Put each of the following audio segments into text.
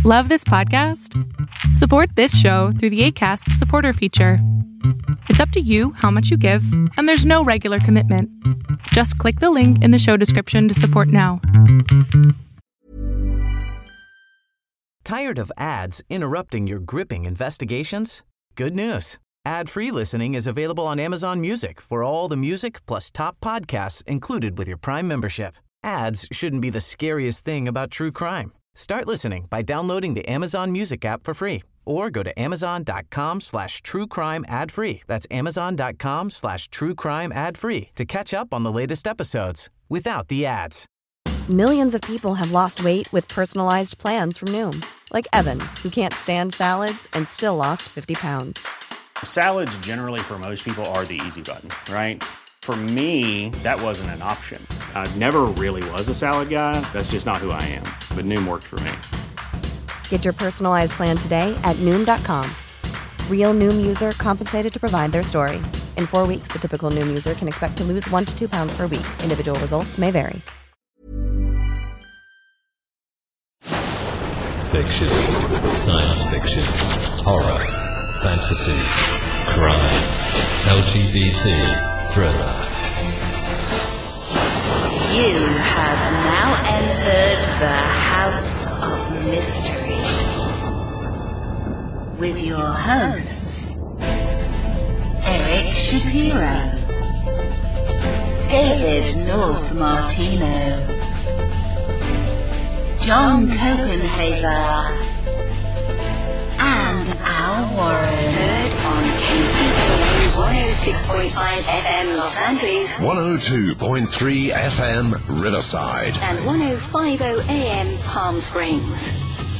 Love this podcast? Support this show through the Acast supporter feature. It's up to you how much you give, and there's no regular commitment. Just click the link in the show description to support now. Tired of ads interrupting your gripping investigations? Good news. Ad-free listening is available on Amazon Music for all the music plus top podcasts included with your Prime membership. Ads shouldn't be the scariest thing about true crime. Start listening by downloading the Amazon Music app for free or go to amazon.com/truecrime ad-free. That's amazon.com/truecrime ad-free to catch up on the latest episodes without the ads. Millions of people have lost weight with personalized plans from Noom. Like Evan, who can't stand salads and still lost 50 pounds. Salads generally for most people are the easy button, right? For me, that wasn't an option. I never really was a salad guy. That's just not who I am. But Noom worked for me. Get your personalized plan today at Noom.com. Real Noom user compensated to provide their story. In 4 weeks, the typical Noom user can expect to lose 1 to 2 pounds per week. Individual results may vary. Fiction, science fiction, horror, fantasy, crime, LGBT, thriller. You have now entered the House of Mystery with your hosts, Eric Shapiro, David North Martino, John Copenhaver, and Al Warren. Heard on KCAA 106.5 FM Los Angeles, 102.3 FM Riverside, and 105.0 AM Palm Springs.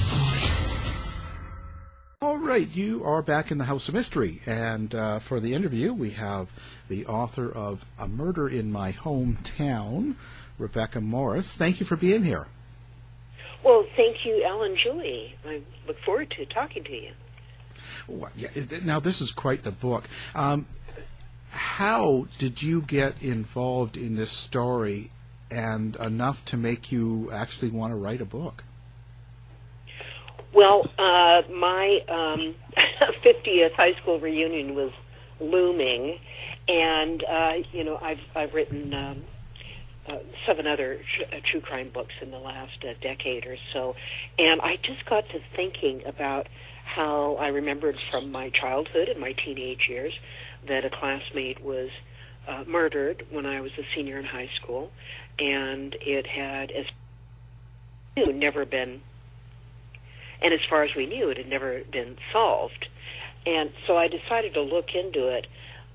All right, you are back in the House of Mystery, and for the interview, we have the author of A Murder in My Hometown, Rebecca Morris. Thank you for being here. Well, thank you, Al and Julie. I look forward to talking to you. Well, yeah, now, this is quite the book. How did you get involved in this story and enough to make you actually want to write a book? Well, my 50th high school reunion was looming, and, I've written 7 other true crime books in the last decade or so, and I just got to thinking about how I remembered from my childhood and my teenage years that a classmate was murdered when I was a senior in high school, and it had, as far as we knew, it had never been solved. And so I decided to look into it.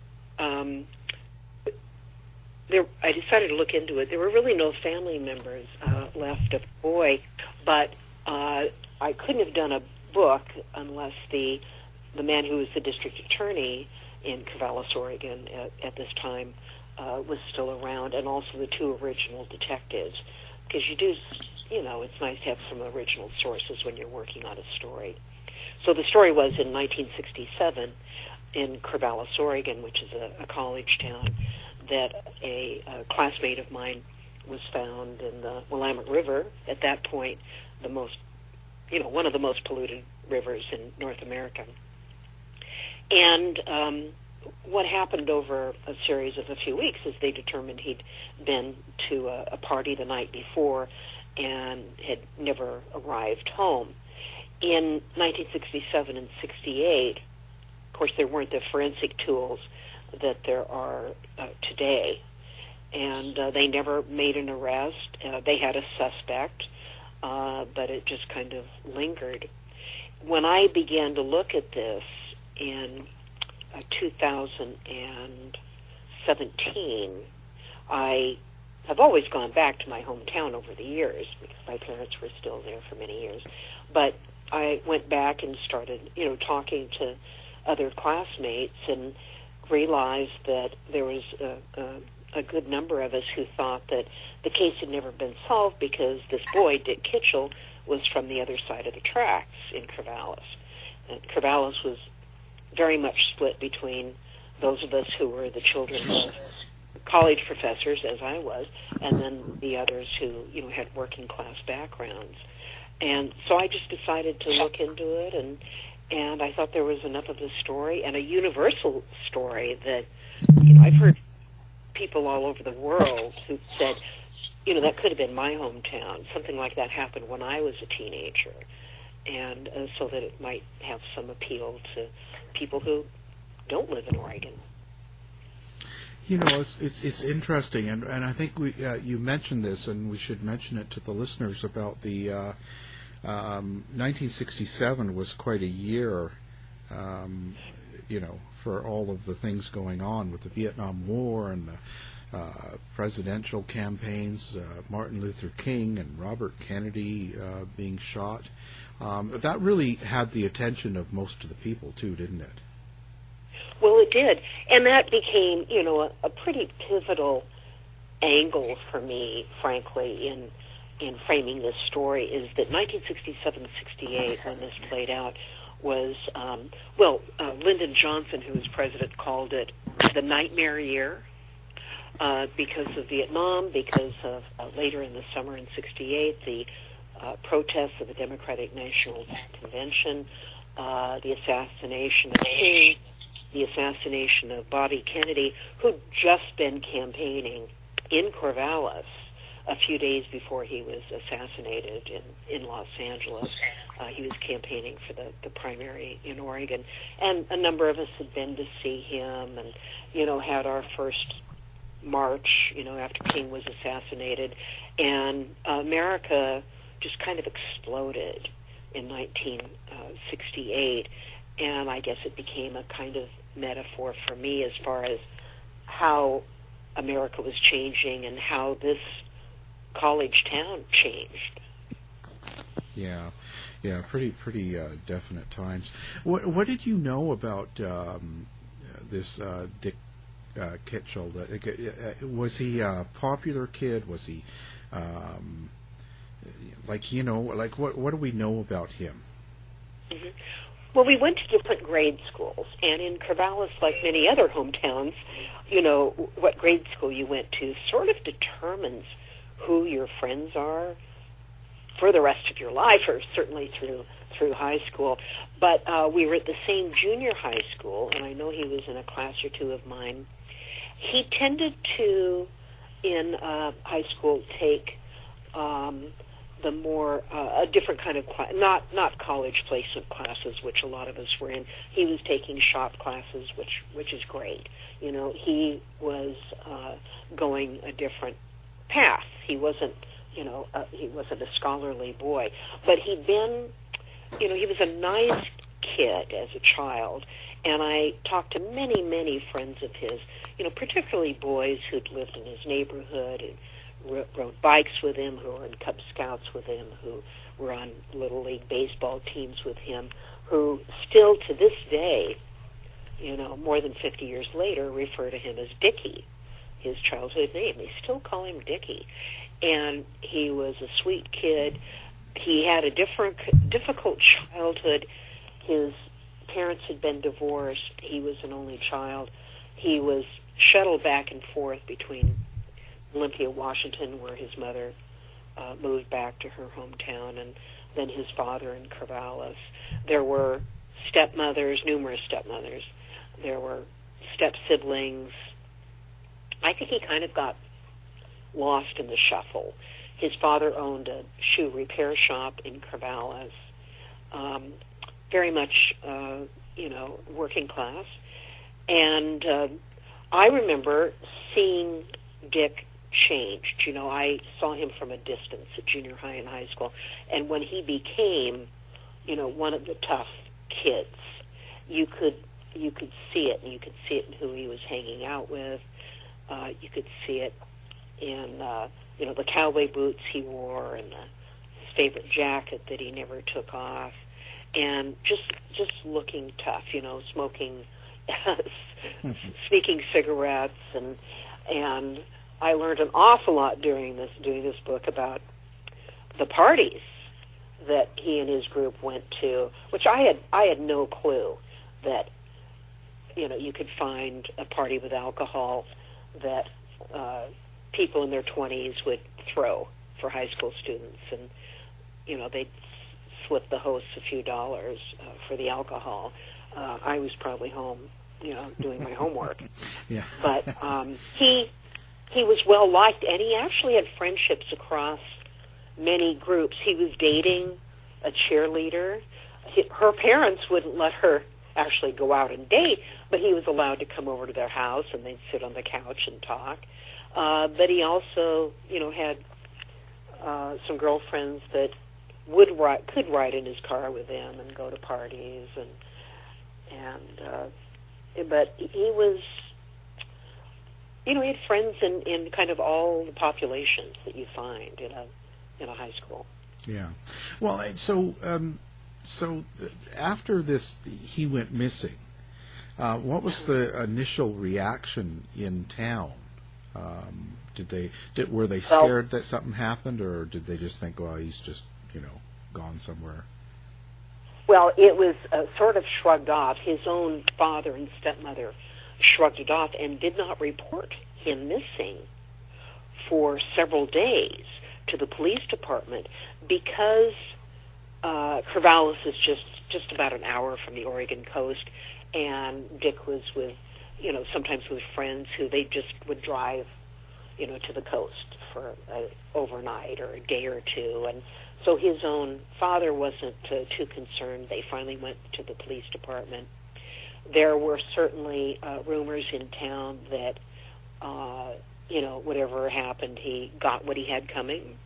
There were really no family members left of the boy, but I couldn't have done a book unless the man who was the district attorney in Corvallis, Oregon at this time was still around, and also the 2 original detectives, because it's nice to have some original sources when you're working on a story. So the story was in 1967 in Corvallis, Oregon, which is a college town, that a classmate of mine was found in the Willamette River, at that point one of the most polluted rivers in North America. And what happened over a series of a few weeks is they determined he'd been to a party the night before and had never arrived home. In 1967 and 68, of course, there weren't the forensic tools that there are today, and they never made an arrest. They had a suspect, but it just kind of lingered. When I began to look at this in 2017, I have always gone back to my hometown over the years because my parents were still there for many years, but I went back and started, talking to other classmates and realized that there was a good number of us who thought that the case had never been solved because this boy, Dick Kitchell, was from the other side of the tracks in Corvallis. And Corvallis was very much split between those of us who were the children of college professors, as I was, and then the others who, had working class backgrounds. And so I just decided to look into it, and I thought there was enough of the story and a universal story that, I've heard people all over the world who said, that could have been my hometown. Something like that happened when I was a teenager. And so that it might have some appeal to people who don't live in Oregon. It's interesting, and I think you mentioned this, and we should mention it to the listeners about the 1967 was quite a year, for all of the things going on with the Vietnam War and the presidential campaigns, Martin Luther King and Robert Kennedy being shot. That really had the attention of most of the people, too, didn't it? Well, it did, and that became, a pretty pivotal angle for me, frankly, in framing this story, is that 1967-68, when this played out, was, Lyndon Johnson, who was president, called it the nightmare year because of Vietnam, because of later in the summer in 68, the protests of the Democratic National Convention, the assassination of King, the assassination of Bobby Kennedy, who'd just been campaigning in Corvallis a few days before he was assassinated in Los Angeles. He was campaigning for the primary in Oregon. And a number of us had been to see him and, had our first march, after King was assassinated. And America just kind of exploded in 1968. And I guess it became a kind of metaphor for me as far as how America was changing and how this college town changed. Yeah, pretty definite times. What did you know about this Dick Kitchell? Was he a popular kid? Was he what do we know about him? Mm-hmm. Well, we went to different grade schools, and in Corvallis, like many other hometowns, what grade school you went to sort of determines who your friends are for the rest of your life, or certainly through high school. But we were at the same junior high school, and I know he was in a class or two of mine. He tended to, in high school, take the more a different kind of class, not college placement classes, which a lot of us were in. He was taking shop classes, which is great. He was going a different path. He wasn't a scholarly boy, but he'd been, he was a nice kid as a child. And I talked to many, many friends of his, particularly boys who'd lived in his neighborhood and rode bikes with him, who were in Cub Scouts with him, who were on Little League baseball teams with him, who still to this day, more than 50 years later, refer to him as Dickie, his childhood name. They still call him Dickie. And he was a sweet kid. He had a difficult childhood. His parents had been divorced. He was an only child. He was shuttled back and forth between Olympia, Washington, where his mother moved back to her hometown, and then his father in Corvallis. There were numerous stepmothers. There were step-siblings. I think he kind of got lost in the shuffle. His father owned a shoe repair shop in Corvallis, very much, working class. And I remember seeing Dick changed. I saw him from a distance at junior high and high school. And when he became, one of the tough kids, you could see it, and you could see it in who he was hanging out with. You could see it in, the cowboy boots he wore and his favorite jacket that he never took off, and just looking tough, smoking, sneaking cigarettes, and I learned an awful lot doing this book about the parties that he and his group went to, which I had no clue that you could find a party with alcohol that people in their 20s would throw for high school students, and they'd slip the hosts a few dollars for the alcohol. I was probably home, doing my homework. Yeah. But he was well liked, and he actually had friendships across many groups. He was dating a cheerleader. Her parents wouldn't let her actually go out and date, but he was allowed to come over to their house, and they'd sit on the couch and talk. But he also, had some girlfriends that could ride in his car with him and go to parties, but he was, he had friends in kind of all the populations that you find in a high school. Yeah. Well, so after this, he went missing. What was the initial reaction in town? Were they scared that something happened, or did they just think, well, he's just, gone somewhere? Well, it was sort of shrugged off. His own father and stepmother shrugged it off and did not report him missing for several days to the police department because Corvallis is just about an hour from the Oregon coast, and Dick was with, sometimes with friends who they just would drive, to the coast for overnight or a day or two, and so his own father wasn't too concerned. They finally went to the police department. There were certainly rumors in town that, whatever happened, he got what he had coming.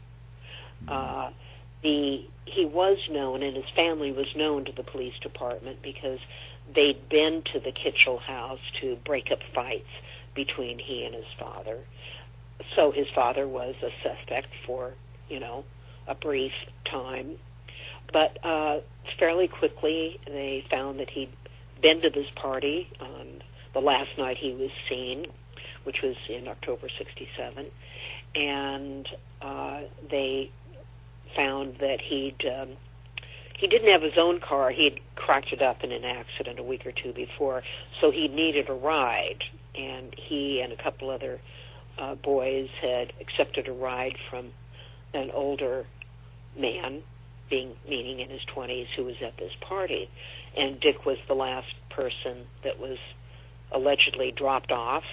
He was known, and his family was known to the police department because they'd been to the Kitchell house to break up fights between he and his father. So his father was a suspect for, a brief time. But fairly quickly they found that he'd been to this party on the last night he was seen, which was in October 67, and they found that he didn't have his own car. He'd cracked it up in an accident a week or two before, so he needed a ride, and he and a couple other boys had accepted a ride from an older man, meaning in his 20s, who was at this party, and Dick was the last person that was allegedly dropped off,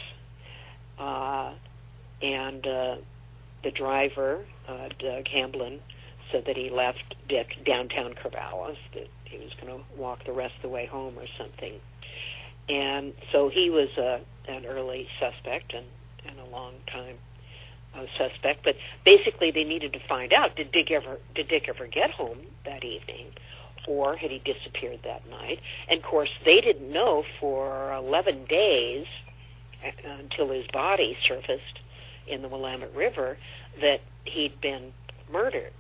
and the driver, Doug Hamblin, said that he left Dick downtown Corvallis, that he was going to walk the rest of the way home or something. And so he was an early suspect and a long time suspect. But basically they needed to find out, did Dick ever get home that evening, or had he disappeared that night? And of course they didn't know for 11 days until his body surfaced in the Willamette River that he'd been murdered.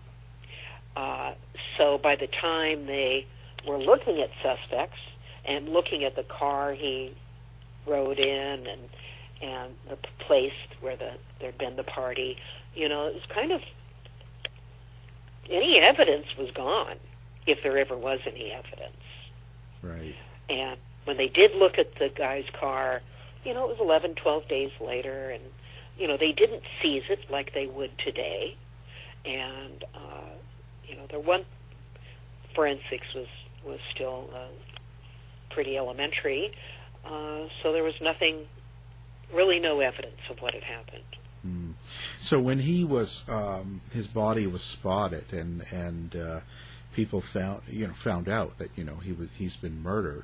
So by the time they were looking at suspects and looking at the car he rode in and the place where there'd been the party, it was kind of, any evidence was gone, if there ever was any evidence. Right. And when they did look at the guy's car, it was 11, 12 days later, and, they didn't seize it like they would today. And, their one forensics was still pretty elementary, so there was really no evidence of what had happened. Mm. So when he was, his body was spotted, and people found out that he's been murdered.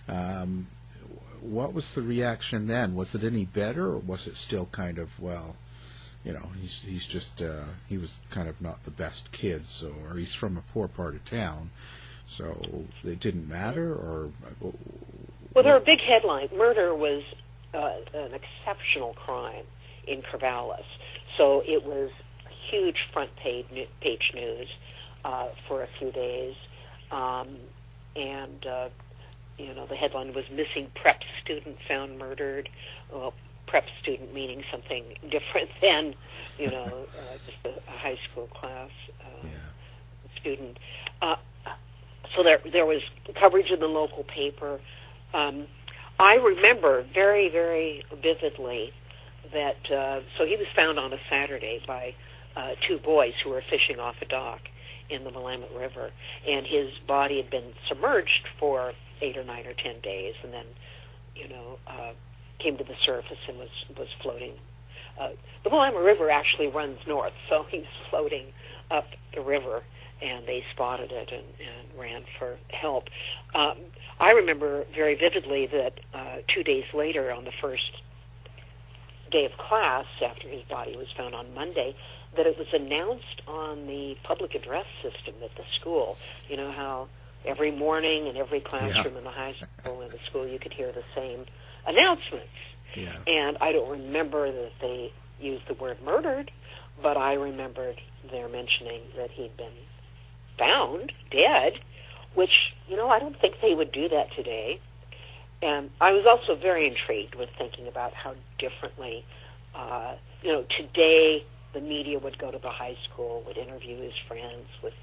What was the reaction then? Was it any better, or was it still kind of, well, he's just he was kind of not the best kid, or he's from a poor part of town, so it didn't matter, or? Well, there were big headlines. Murder was an exceptional crime in Corvallis, so it was huge front page news for a few days, and the headline was "Missing Prep Student Found Murdered." Well, prep student meaning something different than, just a high school class student. So there was coverage in the local paper. I remember very, very vividly that, so he was found on a Saturday by two boys who were fishing off a dock in the Willamette River, and his body had been submerged for 8 or 9 or 10 days, and then, came to the surface and was floating. The Willamette River actually runs north, so he's floating up the river, and they spotted it and ran for help. I remember very vividly that 2 days later, on the first day of class, after his body was found on Monday, that it was announced on the public address system at the school. You know how every morning in every classroom in the high school and the school you could hear the same announcements. Yeah. And I don't remember that they used the word murdered, but I remembered their mentioning that he'd been found dead, which, I don't think they would do that today. And I was also very intrigued with thinking about how differently, today the media would go to the high school, would interview his friends, would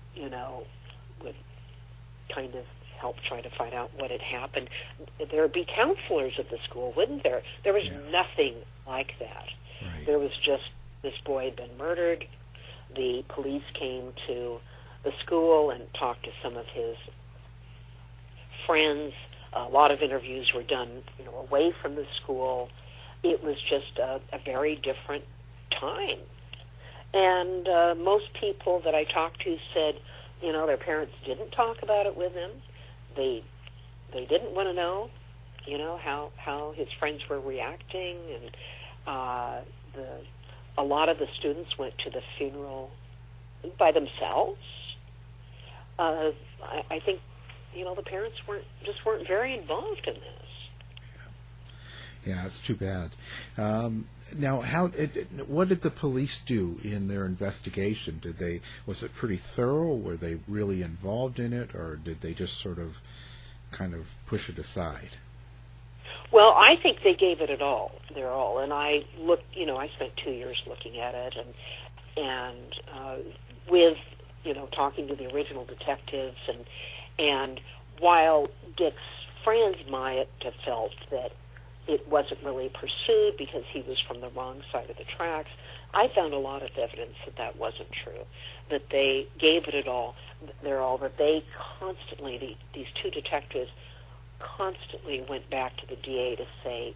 kind of help try to find out what had happened. There would be counselors at the school, wouldn't there? There was nothing like that. Right. There was just this boy had been murdered. The police came to the school and talked to some of his friends. A lot of interviews were done, away from the school. It was just a very different time. And most people that I talked to said, their parents didn't talk about it with them. They didn't want to know, how his friends were reacting, and a lot of the students went to the funeral by themselves. I think, the parents weren't very involved in this. Yeah, it's too bad. Now, what did the police do in their investigation? Was it pretty thorough? Were they really involved in it, or did they just sort of kind of push it aside? Well, I think they gave it their all. And I looked, I spent 2 years looking at it, and with, talking to the original detectives, and while Dick's friends might have felt that it wasn't really pursued because he was from the wrong side of the tracks, I found a lot of evidence that wasn't true, that they gave it their all, that they constantly, these two detectives constantly went back to the DA to say,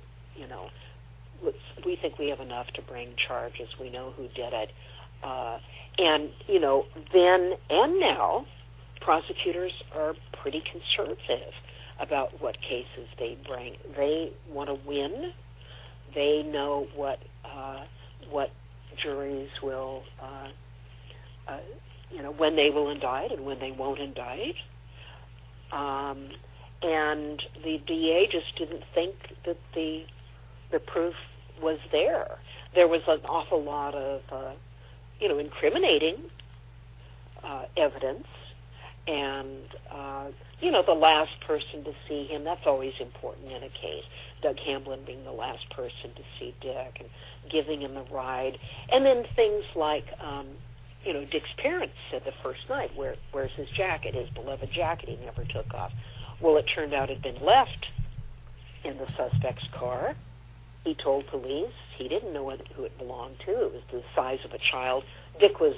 we think we have enough to bring charges, we know who did it. And, then and now, prosecutors are pretty conservative about what cases they bring. They want to win. They know what juries will, when they will indict and when they won't indict. And the DA just didn't think that the proof was there. There was an awful lot of, incriminating evidence. And, the last person to see him, that's always important in a case. Doug Hamblin being the last person to see Dick and giving him a ride. And then things like, Dick's parents said the first night, where's his jacket, his beloved jacket he never took off. Well, it turned out it had been left in the suspect's car. He told police he didn't know who it belonged to. It was the size of a child. Dick was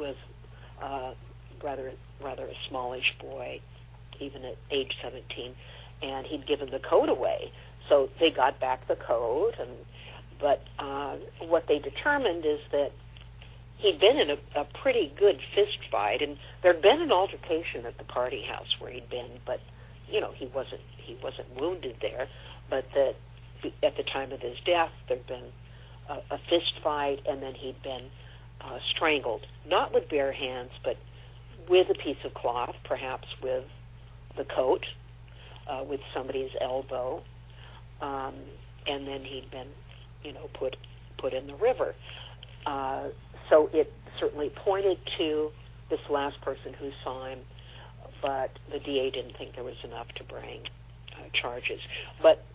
rather a smallish boy, even at age 17, and he'd given the coat away. So they got back the coat, but what they determined is that he'd been in a pretty good fist fight, and there'd been an altercation at the party house where he'd been, but he wasn't wounded there. But that at the time of his death, there'd been a fist fight, and then he'd been strangled, not with bare hands, but with a piece of cloth, perhaps with the coat, with somebody's elbow, and then he'd been, put in the river. So it certainly pointed to this last person who saw him, but the DA didn't think there was enough to bring charges. But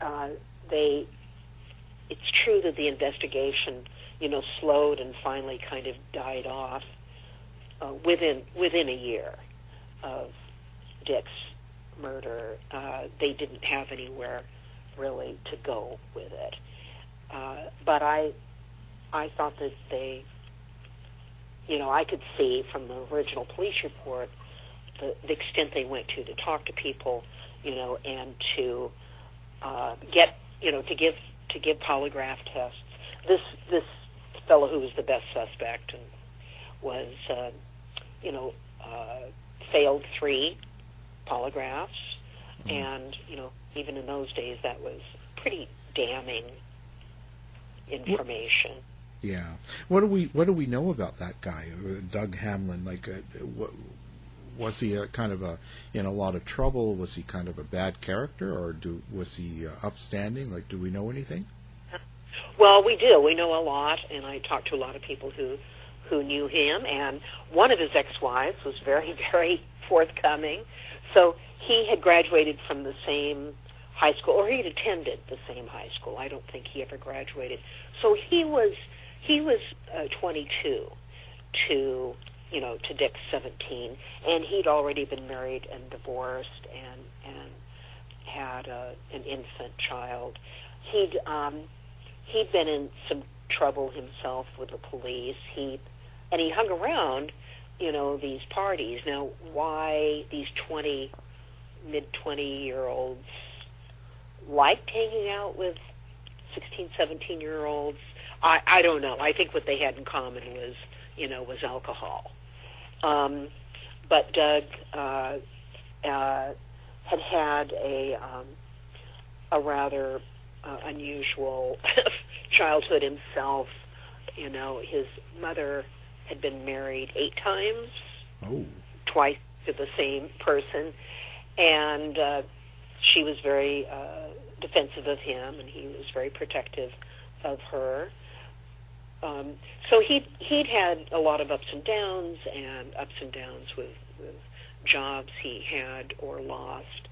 it's true that the investigation, slowed and finally kind of died off within a year of Dick's murder. They didn't have anywhere really to go with it. But I thought that they I could see from the original police report the extent they went to talk to people, and to get, to give polygraph tests. This fellow who was the best suspect and was, failed 3 polygraphs, and even in those days that was pretty damning information. Yeah. What do we know about that guy, Doug Hamlin? Like, was he kind of in a lot of trouble? Was he kind of a bad character, or was he upstanding? Like, do we know anything? Well, we do. We know a lot, and I talked to a lot of people who knew him, and one of his ex-wives was very, very forthcoming. So he had graduated from the same high school, or he had attended the same high school. I don't think he ever graduated. So he was 22 to Dick's 17, and he'd already been married and divorced and had an infant child. He'd been in some trouble himself with the police. He hung around, these parties. Now, why these mid-20-year-olds liked hanging out with 16, 17-year-olds, I don't know. I think what they had in common was alcohol. But Doug had a rather unusual childhood himself. His mother had been married 8 times, twice to the same person, and she was very defensive of him, and he was very protective of her. So he'd had a lot of ups and downs with jobs he had or lost,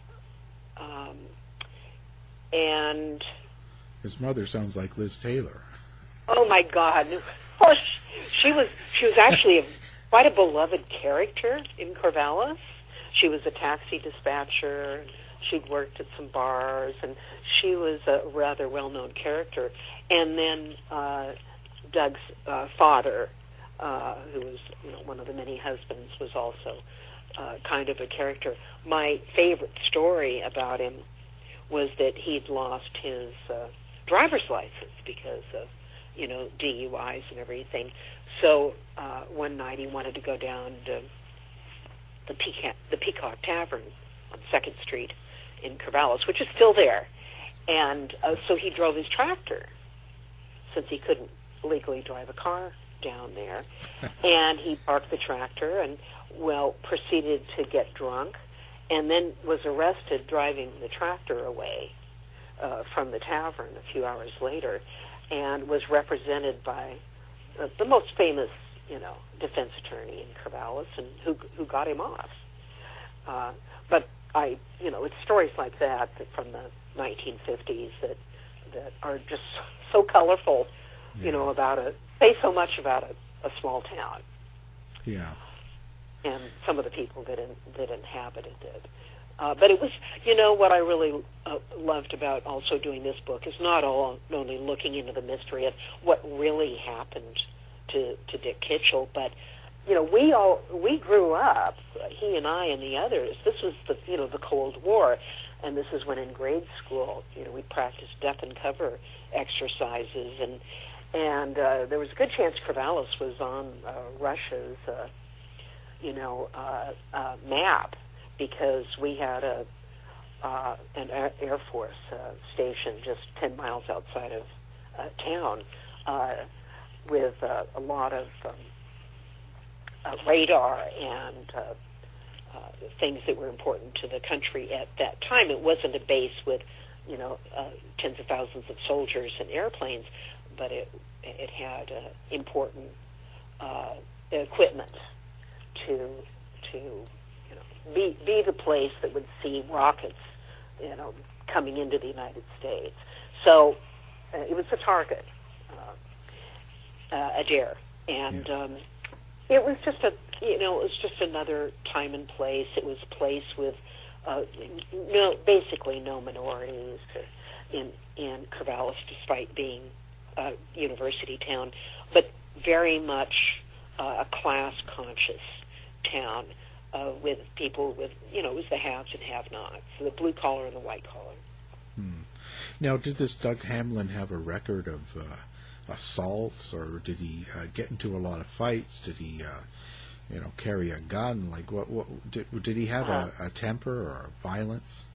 and his mother sounds like Liz Taylor. Oh my God! Well, she was actually quite a beloved character in Corvallis. She was a taxi dispatcher. She'd worked at some bars, and she was a rather well-known character. And then Doug's father, who was one of the many husbands, was also kind of a character. My favorite story about him was that he'd lost his driver's license because of DUIs and everything. So one night he wanted to go down to the Peacock Tavern on 2nd Street in Corvallis, which is still there. And so he drove his tractor, since he couldn't legally drive a car down there. And he parked the tractor and, proceeded to get drunk, and then was arrested driving the tractor away from the tavern a few hours later, and was represented by the most famous, defense attorney in Corvallis, and who got him off. But it's stories like that from the 1950s that are just so colorful, say so much about a small town. Yeah. And some of the people that inhabited it. But it was, what I really loved about also doing this book is not only looking into the mystery of what really happened to Dick Kitchell, but we grew up, he and I and the others. This was the Cold War, and this is when in grade school, we practiced death and cover exercises, and there was a good chance Corvallis was on Russia's map, because we had an Air Force station just 10 miles outside of town with a lot of radar and things that were important to the country at that time. It wasn't a base with tens of thousands of soldiers and airplanes, but it had important equipment to be the place that would see rockets, coming into the United States. So it was a target, a dare, and it was just another time and place. It was a place with basically no minorities in Corvallis, despite being a university town, but very much a class-conscious town with people with, it was the haves and have-nots, the blue collar and the white collar. Now, did this Doug Hamlin have a record of assaults, or did he get into a lot of fights? Did he, carry a gun? Like, what did he have a temper or violence?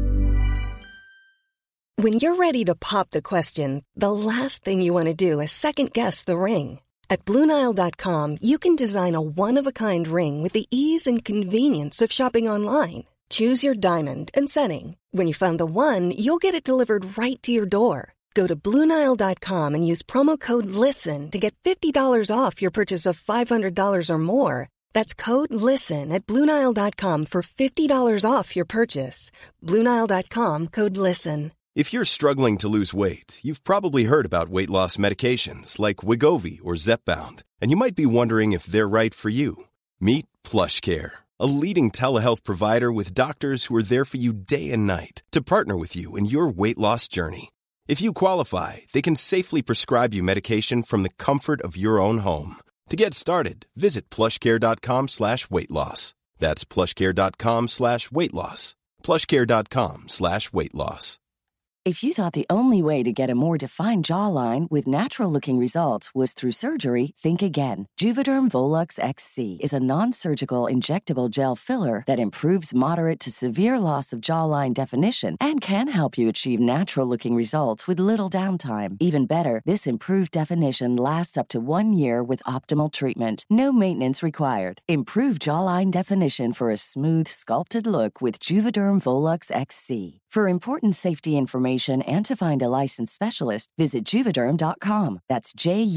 When you're ready to pop the question, the last thing you want to do is second-guess the ring. At BlueNile.com, you can design a one-of-a-kind ring with the ease and convenience of shopping online. Choose your diamond and setting. When you find the one, you'll get it delivered right to your door. Go to BlueNile.com and use promo code LISTEN to get $50 off your purchase of $500 or more. That's code LISTEN at BlueNile.com for $50 off your purchase. BlueNile.com, code LISTEN. If you're struggling to lose weight, you've probably heard about weight loss medications like Wegovy or Zepbound, and you might be wondering if they're right for you. Meet PlushCare, a leading telehealth provider with doctors who are there for you day and night to partner with you in your weight loss journey. If you qualify, they can safely prescribe you medication from the comfort of your own home. To get started, visit plushcare.com/weightloss. That's plushcare.com/weightloss. plushcare.com/weightloss. If you thought the only way to get a more defined jawline with natural-looking results was through surgery, think again. Juvederm Volux XC is a non-surgical injectable gel filler that improves moderate to severe loss of jawline definition and can help you achieve natural-looking results with little downtime. Even better, this improved definition lasts up to 1 year with optimal treatment. No maintenance required. Improve jawline definition for a smooth, sculpted look with Juvederm Volux XC. For important safety information and to find a licensed specialist, visit Juvederm.com. That's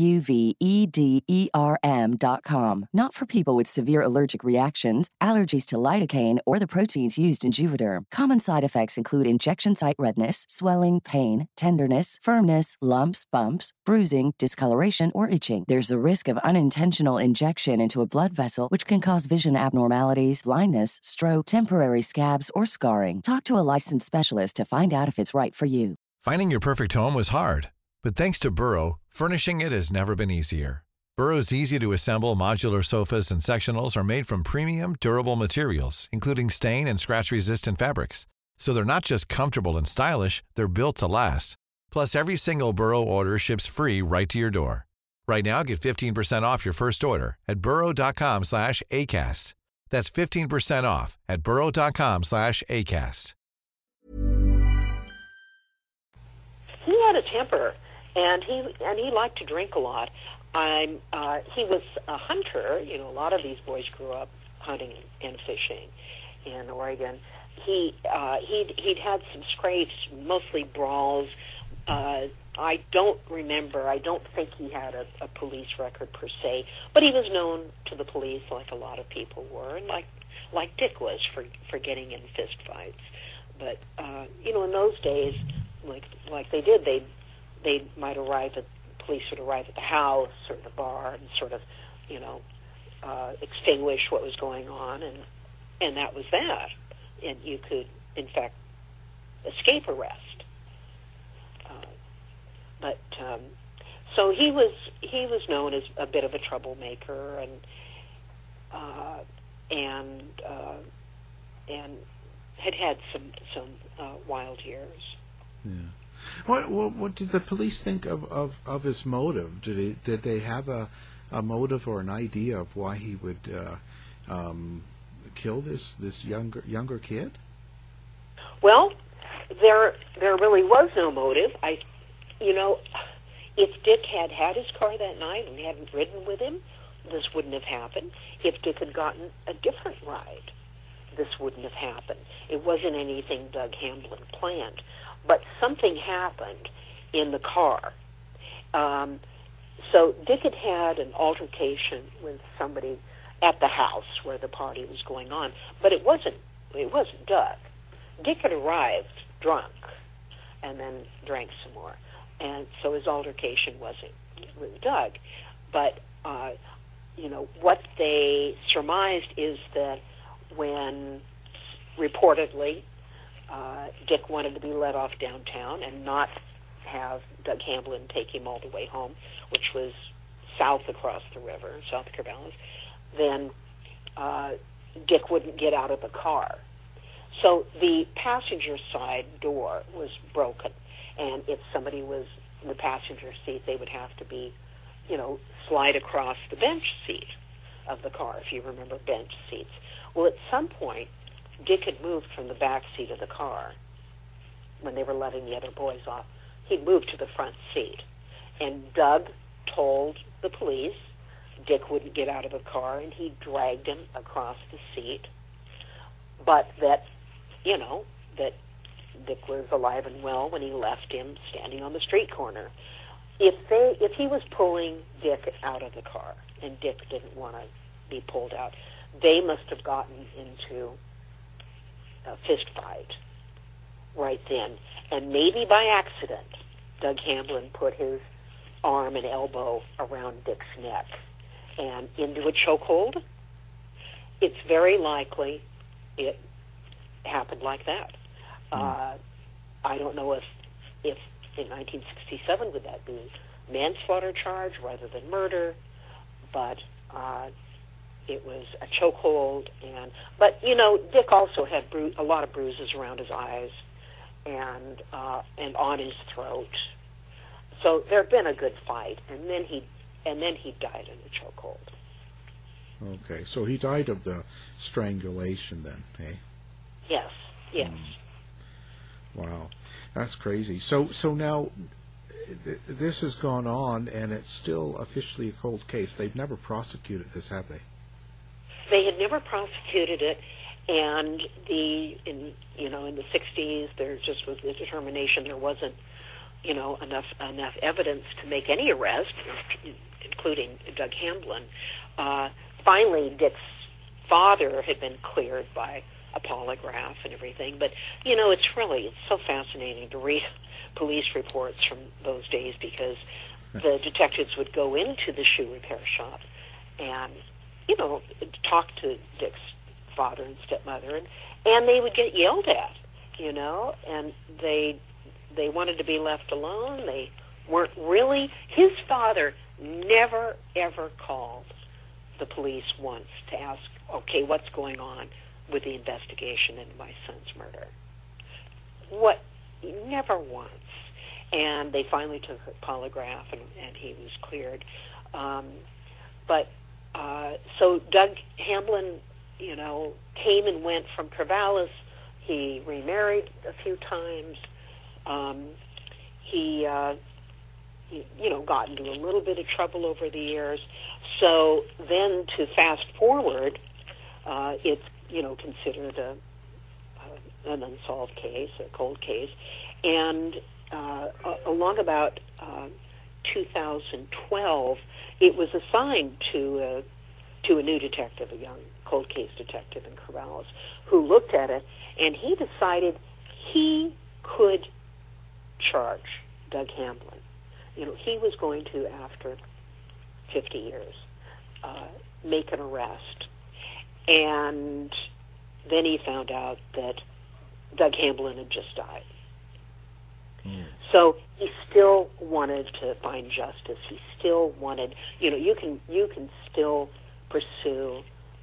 JUVEDERM.com. Not for people with severe allergic reactions, allergies to lidocaine, or the proteins used in Juvederm. Common side effects include injection site redness, swelling, pain, tenderness, firmness, lumps, bumps, bruising, discoloration, or itching. There's a risk of unintentional injection into a blood vessel, which can cause vision abnormalities, blindness, stroke, temporary scabs, or scarring. Talk to a licensed specialist to find out if it's right for you. Finding your perfect home was hard, but thanks to Burrow, furnishing it has never been easier. Burrow's easy-to-assemble modular sofas and sectionals are made from premium, durable materials, including stain and scratch-resistant fabrics. So they're not just comfortable and stylish, they're built to last. Plus, every single Burrow order ships free right to your door. Right now, get 15% off your first order at burrow.com/ACAST. That's 15% off at burrow.com/ACAST. He had a temper, and he liked to drink a lot. He was a hunter. A lot of these boys grew up hunting and fishing in Oregon. He'd had some scrapes, mostly brawls. I don't think he had a police record per se, but he was known to the police like a lot of people were, and like Dick was for getting in fist fights. But in those days, like they did, they might police would arrive at the house or the bar and sort of, extinguish what was going on, and that was that. And you could, in fact, escape arrest. So he was known as a bit of a troublemaker, and had some wild years. Yeah. What did the police think of his motive? Did they have a motive or an idea of why he would kill this younger kid? Well, there really was no motive. If Dick had his car that night and hadn't ridden with him, this wouldn't have happened. If Dick had gotten a different ride, this wouldn't have happened. It wasn't anything Doug Hamlin planned. But something happened in the car. So Dick had an altercation with somebody at the house where the party was going on, but it wasn't Doug. Dick had arrived drunk and then drank some more, and so his altercation wasn't with Doug. But what they surmised is that when reportedly Dick wanted to be let off downtown and not have Doug Hamlin take him all the way home, which was south across the river, south of Corvallis, then Dick wouldn't get out of the car. So the passenger side door was broken, and if somebody was in the passenger seat, they would have to be, slide across the bench seat of the car, if you remember bench seats. Well, at some point, Dick had moved from the back seat of the car when they were letting the other boys off. He'd moved to the front seat, and Doug told the police Dick wouldn't get out of the car, and he dragged him across the seat, but that Dick was alive and well when he left him standing on the street corner. If he was pulling Dick out of the car, and Dick didn't want to be pulled out, they must have gotten into a fist fight right then. And maybe by accident, Doug Hamblin put his arm and elbow around Dick's neck and into a chokehold. It's very likely it happened like that. I don't know if in 1967 would that be manslaughter charge rather than murder, but it was a chokehold. But Dick also had a lot of bruises around his eyes and on his throat. So there had been a good fight, and then he died in a chokehold. Okay, so he died of the strangulation then, eh? Yes. Wow, that's crazy. So now this has gone on, and it's still officially a cold case. They've never prosecuted this, have they? They had never prosecuted it, and in the 60s, there just was the determination there wasn't enough evidence to make any arrest, including Doug Hamblin. Finally, Dick's father had been cleared by a polygraph and everything, but it's so fascinating to read police reports from those days, because the detectives would go into the shoe repair shop and talk to Dick's father and stepmother, and they would get yelled at, and they wanted to be left alone. They weren't really. His father never ever called the police once to ask, okay, what's going on with the investigation into my son's murder. Never once. And they finally took a polygraph, and he was cleared. So Doug Hamblin, came and went from Corvallis. He remarried a few times. He got into a little bit of trouble over the years. So then, to fast forward, it's considered an unsolved case, a cold case, and along about 2012, it was assigned to a new detective, a young cold case detective in Corvallis, who looked at it, and he decided he could charge Doug Hamblin. He was going to, after 50 years, make an arrest. And then he found out that Doug Hamblin had just died. So he still wanted to find justice. He still wanted, you can still pursue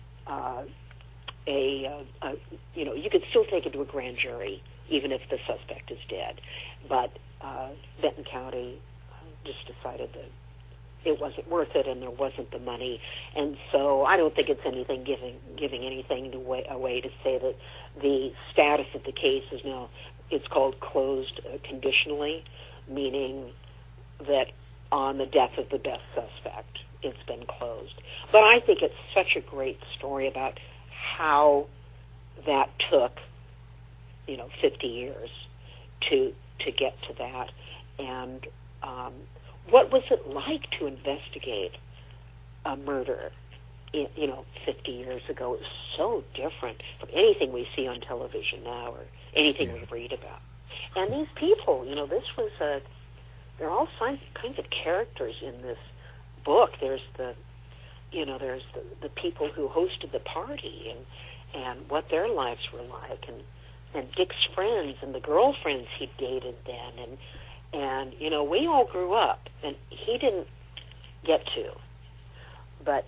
you could still take it to a grand jury, even if the suspect is dead. But Benton County just decided that it wasn't worth it, and there wasn't the money. And so I don't think it's anything giving anything away to say that the status of the case is now, it's called closed conditionally, meaning that on the death of the best suspect, it's been closed. But I think it's such a great story about how that took, 50 years to get to that. And what was it like to investigate a murder, 50 years ago? It was so different from anything we see on television now or anything we read about. And these people, there are all kinds of characters in this book. There's the people who hosted the party and what their lives were like, and Dick's friends and the girlfriends he dated then, and we all grew up, and he didn't get to. But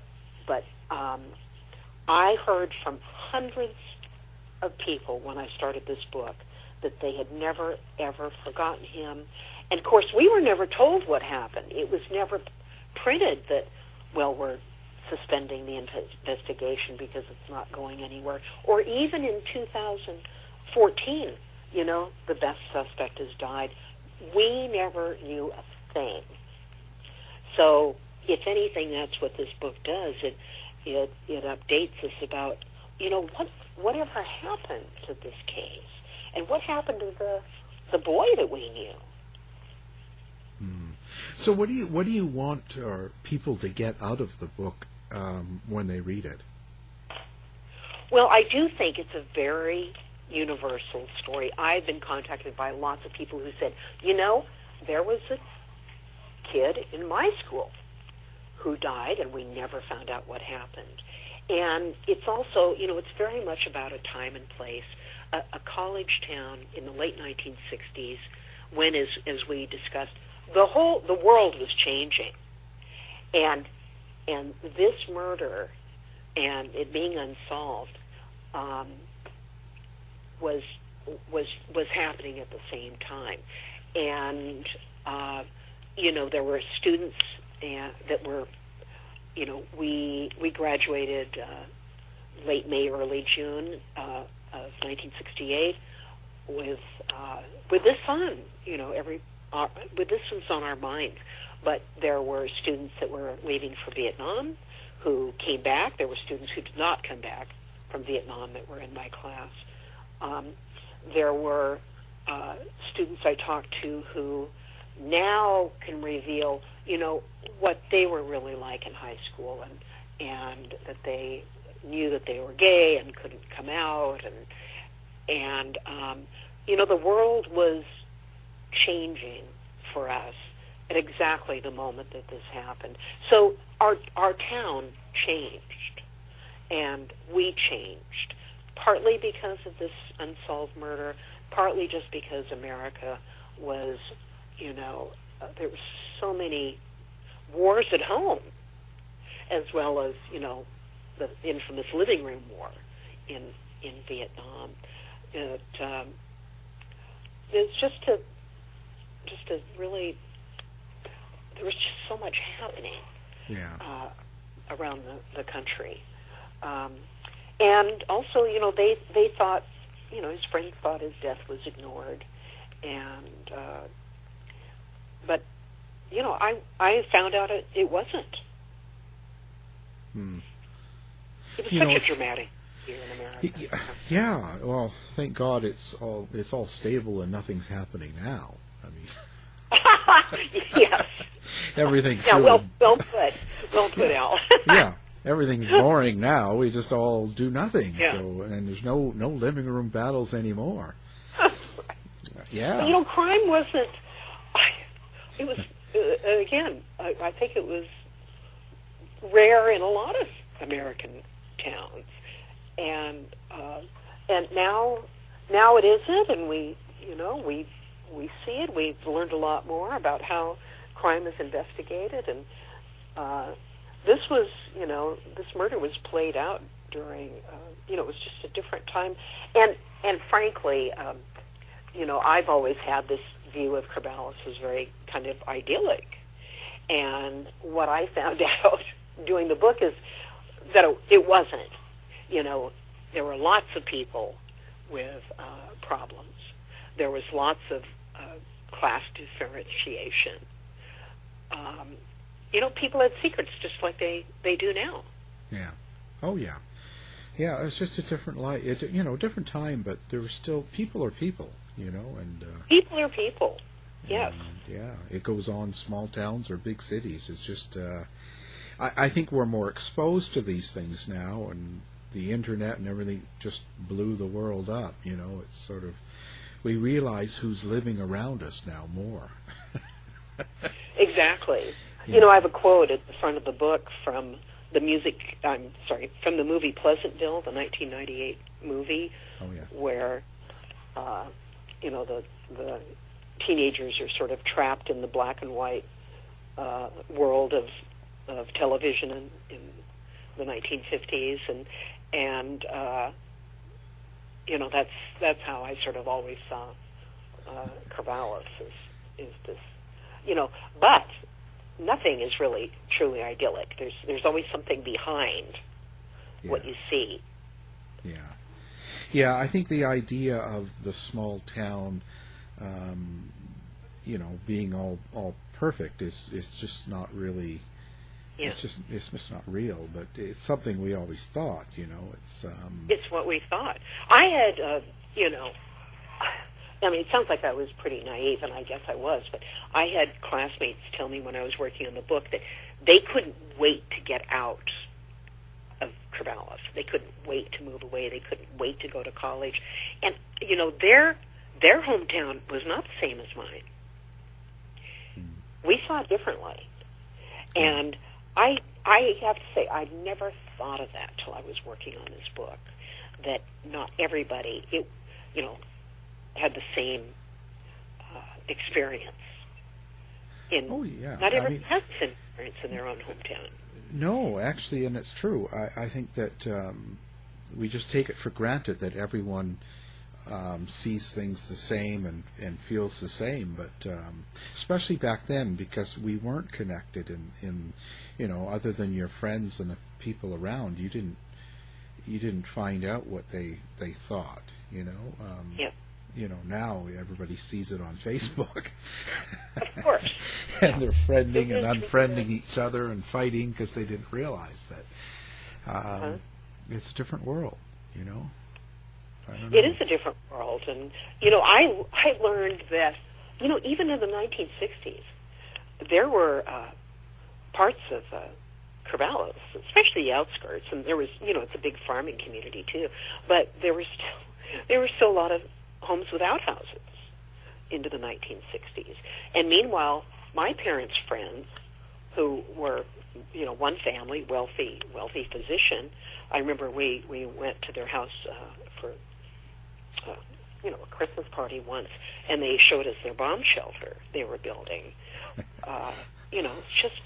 I heard from hundreds of people when I started this book that they had never, ever forgotten him. And, of course, we were never told what happened. It was never printed that, well, we're suspending the investigation because it's not going anywhere. Or even in 2014, you know, the best suspect has died. We never knew a thing. So, if anything, that's what this book does. It updates us about, you know, whatever happened to this case, and what happened to the boy that we knew. So what do you want people to get out of the book when they read it? Well, I do think it's a very universal story. I've been contacted by lots of people who said, you know, there was a kid in my school who died, and we never found out what happened. And it's also, you know, it's very much about a time and place. A college town in the late 1960s, when, as we discussed, the world was changing, and this murder and it being unsolved was happening at the same time, and you know, there were students that were, you know, we graduated late May, early June of 1968 with this on, you know, with this was on our minds. But there were students that were leaving for Vietnam who came back. There were students who did not come back from Vietnam that were in my class. There were students I talked to who now can reveal, you know, what they were really like in high school, and that they knew that they were gay and couldn't come out, and you know, the world was changing for us at exactly the moment that this happened. So our town changed, and we changed, partly because of this unsolved murder, partly just because America was, you know, there were so many wars at home, as well as, you know, the infamous living room war in Vietnam. It's just to really, there was just so much happening around the country. And also, you know, they thought, you know, his friends thought his death was ignored. And, but, you know, I found out it wasn't. It was such a dramatic year in America. Yeah, well, thank God it's all stable and nothing's happening now. I mean, yes, everything's well put, Al. Yeah, everything's boring now. We just all do nothing. Yeah. So, and there's no living room battles anymore. Yeah, but, you know, crime wasn't. It was again. I think it was rare in a lot of American towns, and now it isn't, and we see it. We've learned a lot more about how crime is investigated, and this was, you know, this murder was played out during, you know, it was just a different time, and frankly, you know, I've always had this view of Corvallis as very kind of idyllic, and what I found out doing the book is that it wasn't. You know, there were lots of people with problems. There was lots of class differentiation. You know, people had secrets just like they do now. Yeah. Oh, yeah. Yeah, it's just a different life. You know, different time, but there were still, people are people, you know, and... people are people, yes. Yeah, it goes on small towns or big cities. It's just... I think we're more exposed to these things now, and the internet and everything just blew the world up, you know. It's sort of... We realize who's living around us now more. Exactly. Yeah. You know, I have a quote at the front of the book from the from the movie Pleasantville, the 1998 movie, where, you know, the teenagers are sort of trapped in the black and white world of television in the 1950s, and that's how I sort of always saw Corvallis is this, but nothing is really truly idyllic. There's always something behind what you see. Yeah, I think the idea of the small town, being all perfect is just not really. Yeah. It's just not real, but it's something we always thought. It's what we thought. I had, it sounds like I was pretty naive, and I guess I was, but I had classmates tell me when I was working on the book that they couldn't wait to get out of Corvallis. They couldn't wait to move away. They couldn't wait to go to college. And, their hometown was not the same as mine. We saw it differently. And I have to say, I never thought of that till I was working on this book, that not everybody, had the same experience. Not everyone has the same experience in their own hometown. No, actually, and it's true. I think that we just take it for granted that everyone sees things the same and feels the same, but especially back then, because we weren't connected in other than your friends and the people around, you didn't find out what they thought. Now everybody sees it on Facebook. Of course. And they're friending and unfriending each other and fighting because they didn't realize that it's a different world. I don't know. It is a different world, and I learned that even in the 1960s, there were parts of Corvallis, especially the outskirts, and there was it's a big farming community too, but there were still a lot of homes without houses into the 1960s. And meanwhile, my parents' friends, who were one family, wealthy physician, I remember we went to their house for a Christmas party once, and they showed us their bomb shelter they were building. It's just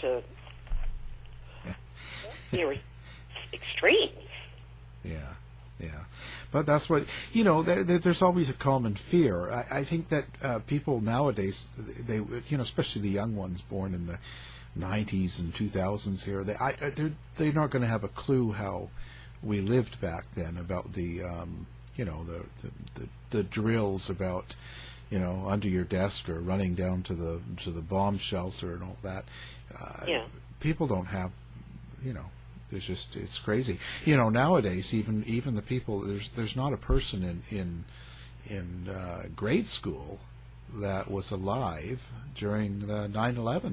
extremes. Yeah. But that's what, there's always a common fear. I think that people nowadays, they especially the young ones born in the 90s and 2000s here, they're not going to have a clue how we lived back then, about the the drills about under your desk or running down to the bomb shelter and all that. People don't have it's crazy. Nowadays even the people, there's not a person in grade school that was alive during the 9/11.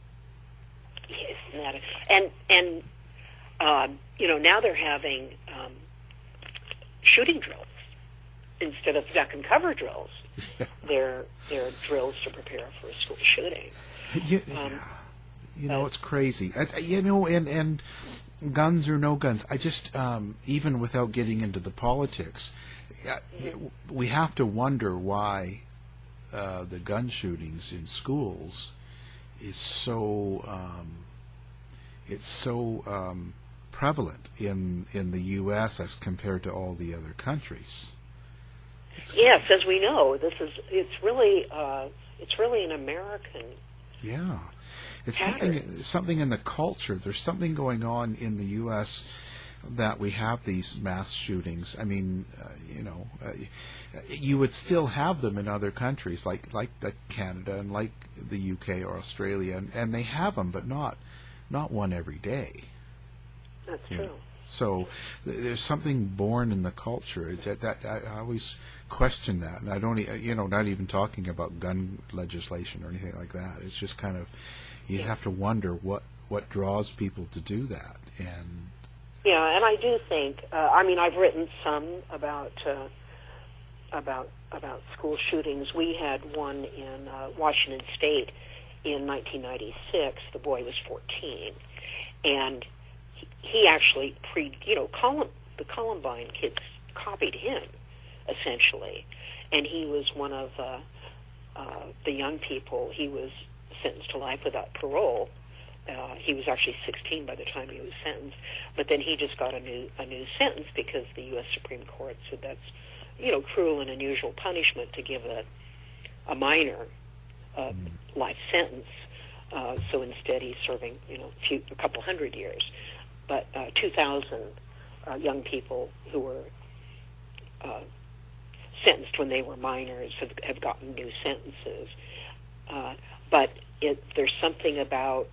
And now they're having shooting drills instead of duck and cover drills. They're drills to prepare for a school shooting. It's crazy. And guns or no guns, I just even without getting into the politics, we have to wonder why the gun shootings in schools is so prevalent in the U.S. as compared to all the other countries. Yes, as we know, it's really an American. Yeah, it's something in the culture. There's something going on in the U.S. that we have these mass shootings. I mean, you would still have them in other countries like Canada and like the UK or Australia, and they have them, but not one every day. That's true. So there's something born in the culture that I always question that, and I don't, not even talking about gun legislation or anything like that. It's just kind of, you have to wonder what draws people to do that. And and I do think, I've written some about school shootings. We had one in Washington State in 1996. The boy was 14, and he actually the Columbine kids copied him, essentially, and he was one of the young people. He was sentenced to life without parole he was actually 16 by the time he was sentenced, but then he just got a new sentence because the U.S. Supreme Court said that's, cruel and unusual punishment to give a minor life sentence. So instead, he's serving a couple hundred years. But 2,000 young people who were sentenced when they were minors have gotten new sentences. But there's something about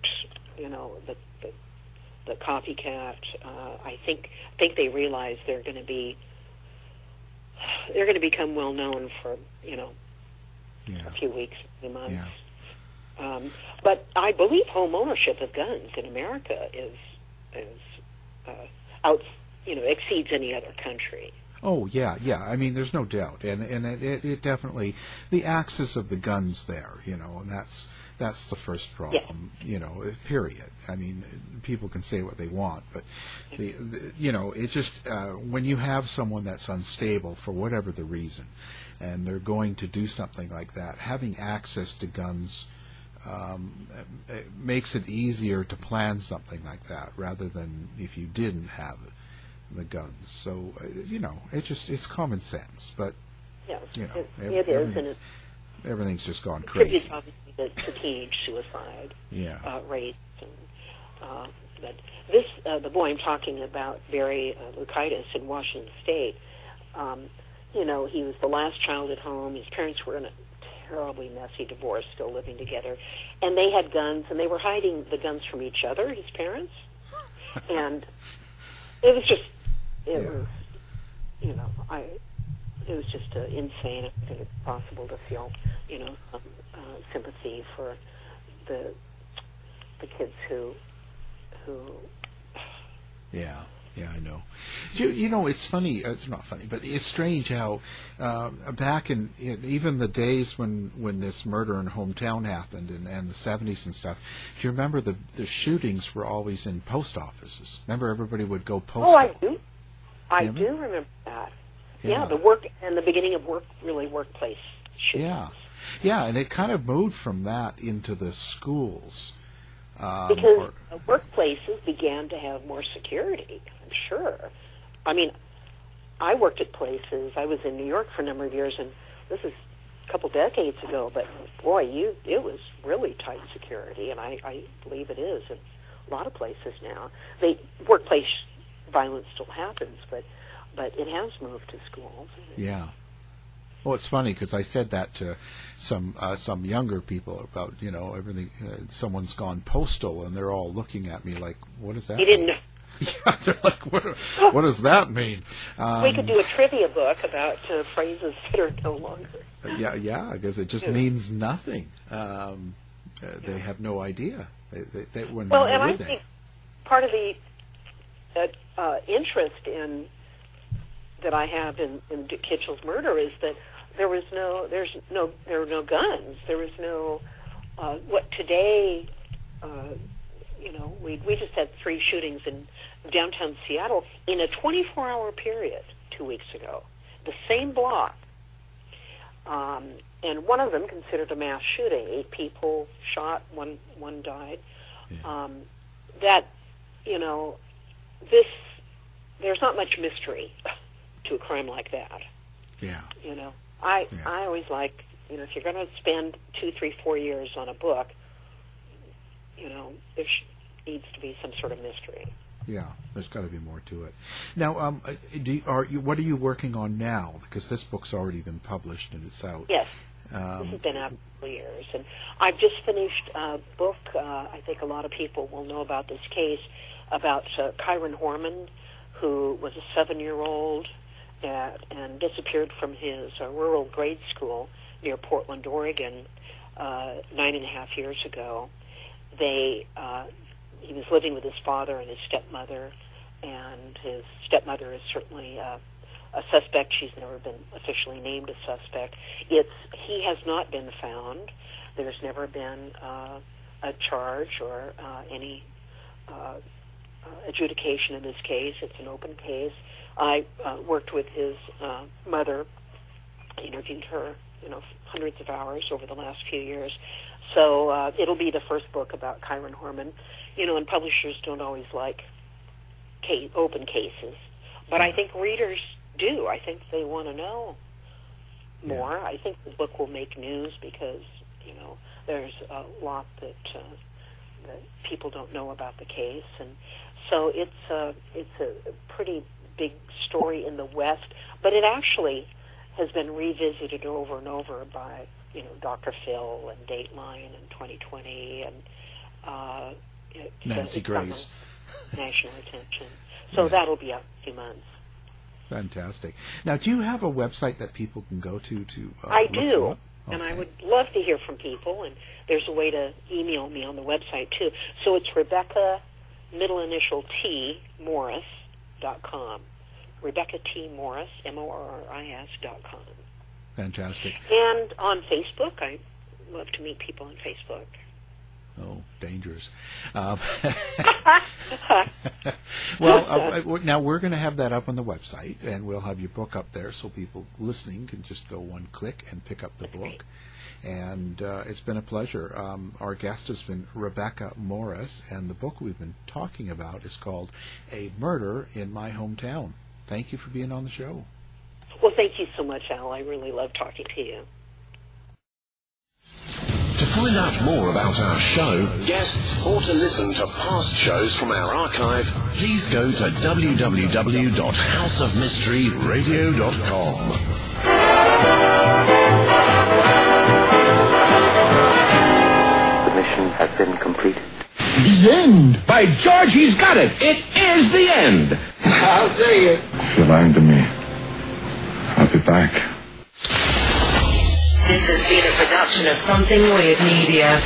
the copycat. I think they realize they're going to become well known for a few weeks, a few months. Yeah. But I believe home ownership of guns in America exceeds any other country. Oh, yeah. I mean, there's no doubt. And it definitely, the axis of the guns there, and that's the first problem, period. I mean, people can say what they want, but, it just, when you have someone that's unstable for whatever the reason, and they're going to do something like that, having access to guns it makes it easier to plan something like that rather than if you didn't have the guns. So, it's common sense, but, it is, and everything's just gone crazy. It's obviously to teenage suicide rates. And, but this, the boy I'm talking about, Barry Lukaitis in Washington State, he was the last child at home. His parents were in a terribly messy divorce, still living together, and they had guns, and they were hiding the guns from each other, his parents, and it was just, it was just insane. I think it's possible to feel, some sympathy for the kids who. Yeah, I know. It's funny. It's not funny, but it's strange how back in even the days when this murder in hometown happened and the 70s and stuff, if you remember, the shootings were always in post offices. Remember, everybody would go postal. Oh, I do. I do remember that. Yeah, the beginning of workplace shootings. Yeah, and it kind of moved from that into the schools. Because workplaces began to have more security, I'm sure. I mean, I worked at places. I was in New York for a number of years, and this is a couple decades ago, but boy, it was really tight security, and I believe it is in a lot of places now. Workplace violence still happens, but it has moved to schools. Yeah. Well, it's funny because I said that to some younger people about everything. Someone's gone postal, and they're all looking at me like, "What does that?" You didn't know. Yeah, they're like, "What does that mean?" We could do a trivia book about phrases that are no longer. Yeah, because it just means nothing. They have no idea. They when well, and I think part of the interest that I have in Dick Kitchell's murder is that there were no guns. There was no what today. We just had 3 shootings in downtown Seattle in a 24-hour period 2 weeks ago. The same block, and one of them considered a mass shooting. 8 people shot. One died. Yeah. There's not much mystery to a crime like that. Yeah. I always like, if you're going to spend 2, 3, 4 years on a book, there needs to be some sort of mystery. Yeah, there's got to be more to it. Now, what are you working on now? Because this book's already been published and it's out. Yes, this has been out for years, and I've just finished a book. I think a lot of people will know about this case about Kyron Horman, who was a 7-year-old and disappeared from his rural grade school near Portland, Oregon, 9.5 years ago. He was living with his father and his stepmother, and his stepmother is certainly a suspect. She's never been officially named a suspect. He has not been found. There's never been a charge or any adjudication in this case. It's an open case. I worked with his mother in her interviewed her, hundreds of hours over the last few years. So it'll be the first book about Kyron Horman. And publishers don't always like open cases. But I think readers do. I think they want to know more. I think the book will make news because, there's a lot that people don't know about the case. And so it's a pretty big story in the West. But it actually has been revisited over and over by, Dr. Phil and Dateline and 2020 and Nancy Grace. National attention. So that'll be up in a few months. Fantastic. Now, do you have a website that people can go to? I do, and I would love to hear from people, and there's a way to email me on the website, too. So it's Rebecca, middle initial T, Morris.com. Rebecca T. Morris, MORRIS.com. Fantastic. And on Facebook, I love to meet people on Facebook. Oh, dangerous. Well, now we're going to have that up on the website, and we'll have your book up there so people listening can just go one click and pick up the book. And it's been a pleasure. Our guest has been Rebecca Morris, and the book we've been talking about is called A Murder in My Hometown. Thank you for being on the show. Well, thank you so much, Al. I really love talking to you. To find out more about our show, guests, or to listen to past shows from our archive, please go to www.houseofmysteryradio.com. The mission has been completed. The end! By George, he's got it! It is the end! I'll see you. If you're lying to me, I'll be back. This has been a production of Something Weird Media.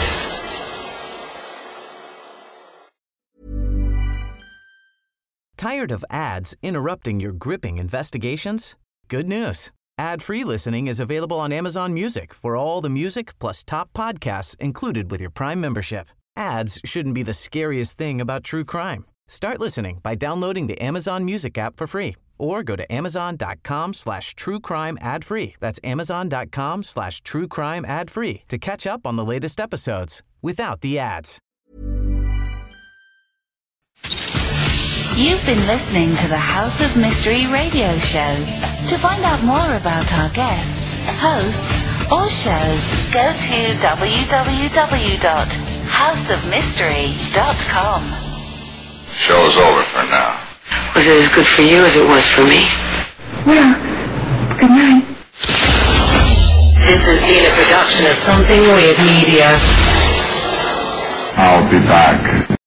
Tired of ads interrupting your gripping investigations? Good news. Ad-free listening is available on Amazon Music for all the music plus top podcasts included with your Prime membership. Ads shouldn't be the scariest thing about true crime. Start listening by downloading the Amazon Music app for free. Or go to amazon.com/truecrime ad-free. That's amazon.com/truecrime ad-free to catch up on the latest episodes without the ads. You've been listening to the House of Mystery radio show. To find out more about our guests, hosts, or shows, go to www.houseofmystery.com. Show's over for now. Was it as good for you as it was for me? Well, good night. This has been a production of Something Weird Media. I'll be back.